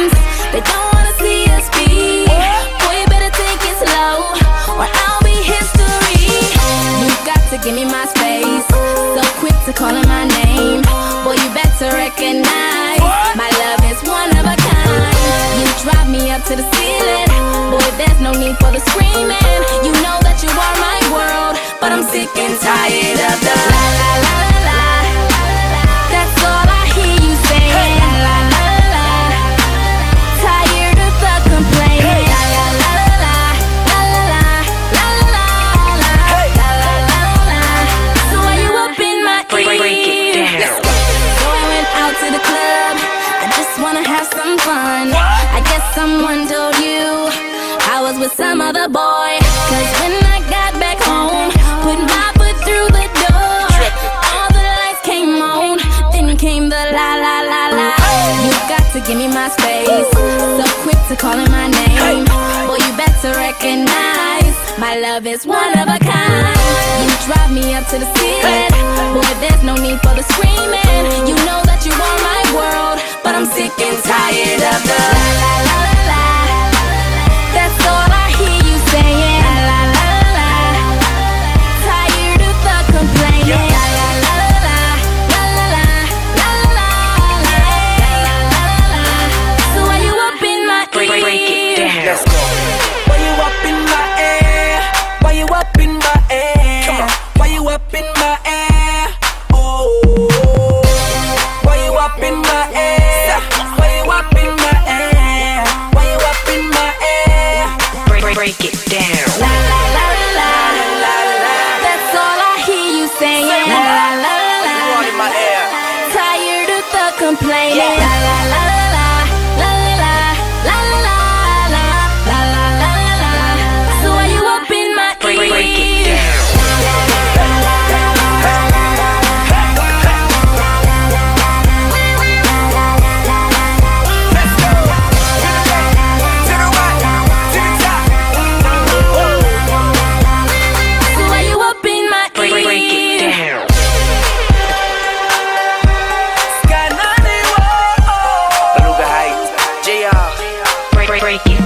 friends, they don't wanna see us be. Boy, you better take it slow, or I'll be history. You got to give me my space, so quick to calling my name. Boy, you better recognize my love is one of a kind. You drive me up to the ceiling, boy, there's no need for the screaming. You know that you are my world, but I'm sick and tired of the la la la la la. That's all I hear you saying. La la la la. Tired of the complaining. La la la la la la la la la la la la. So why you up in my ear? So I went out to the club. I just wanna have some fun. I guess someone told you I was with some other boy. 'Cause when I got back home, put my foot through the door, all the lights came on, then came the la la la la. You got to give me my space, so quick to calling my name. Boy, you better recognize my love is one of a kind. You drive me up to the ceiling, boy, there's no need for the screaming. You know that you are my world, but I'm sick and tired of the la la la la la. That's all I hear you saying. La la la la. Tired of the complaining. La la la la la la la la la la la. So why you up in my ear? Break it down. Let's go. Why you up in my air? Why you up in my air? Come on. Why you up in my air? Oh. Why you up in my air? Why you up in my air? Why you up in my air? Break it down. La la la la la la. That's all I hear you saying. La la la la. You are in my air. Tired of the complaining. La la la la la la la la la la la la la. So why you up in my ear? Break it down. Let's go. To the right, to the top. So why you up in my Break it ear? down. Sky 91. Beluga Heights. JR. Break it